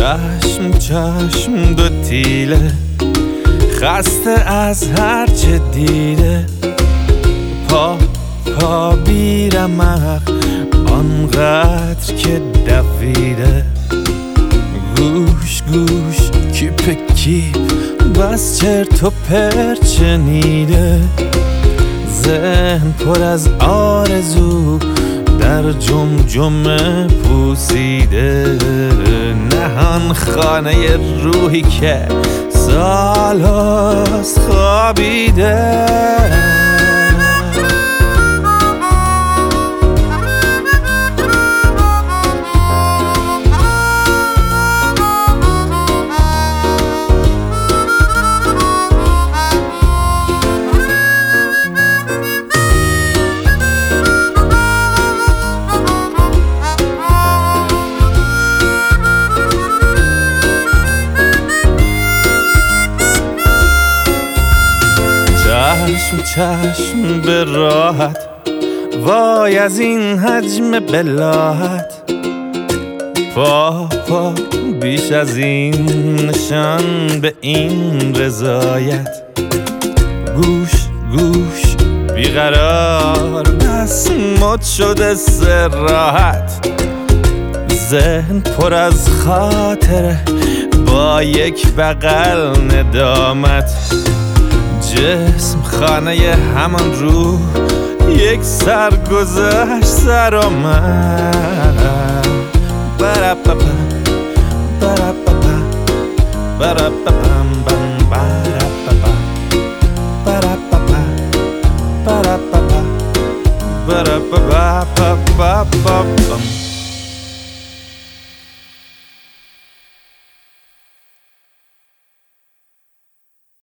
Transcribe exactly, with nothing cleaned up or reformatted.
چشم چشم دو تیله، خسته از هر چه دیده. پا پا بیرمق آنقدر که دویده. گوش گوش کیپ کیپ بس چرت و پرت شنیده. ذهن پر از آرزو در جمجمه پوسیده. نهان خانه روحی که سالهاست خوابیده. چشم چشم به راحت، وای از این حجم بلاحت. پا پا بیش از این نشان به این رضایت. گوش گوش بیقرار بس مد شده سراحت. ذهن پر از خاطره با یک بغل ندامت. جسم خانه همان روح، یک سرگذشت سر آمد. برپپم برپپم برپپم بم برپپم برپپم برپپم برپپم برپپم.